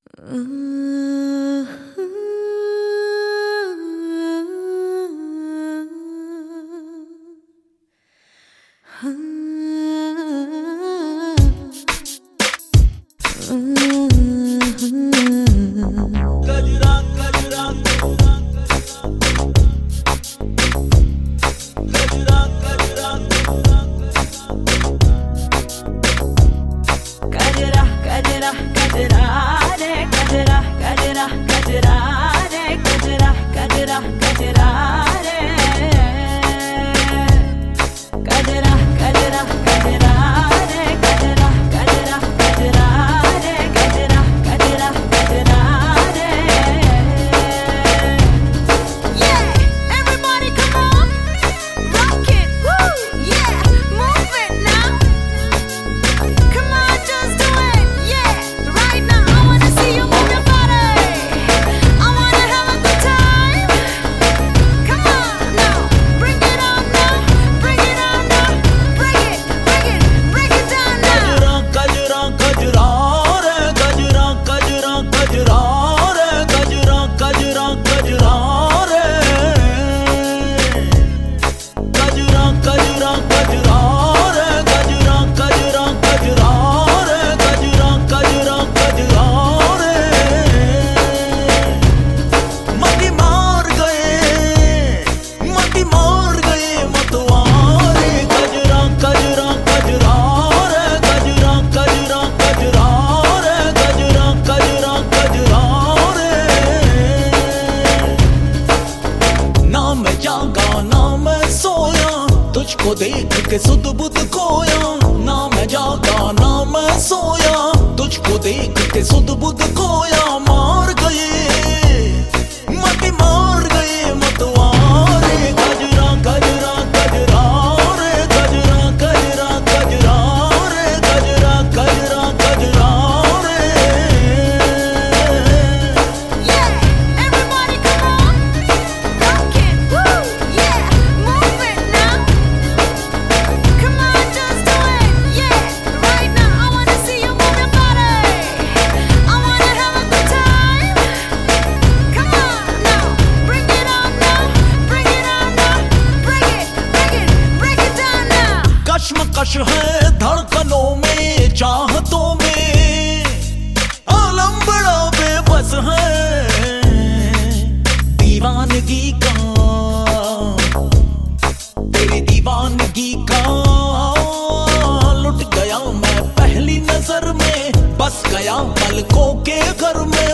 तुझको देख के सुध बुध खोया, ना मैं जागा ना मैं सोया, तुझको देख के सुध बुध खोया। मार गए मत मार गए मतवारे, गजरा गजरा गजरा रे, गजरा गजरा गजरा रे, गजरा गजरा गजरा रे। कश है धड़कनों में, चाहतों में, आलम बड़ा बेबस है। दीवानगी का, तेरी दीवानगी का लुट गया मैं पहली नजर में, बस गया पलकों के घर में।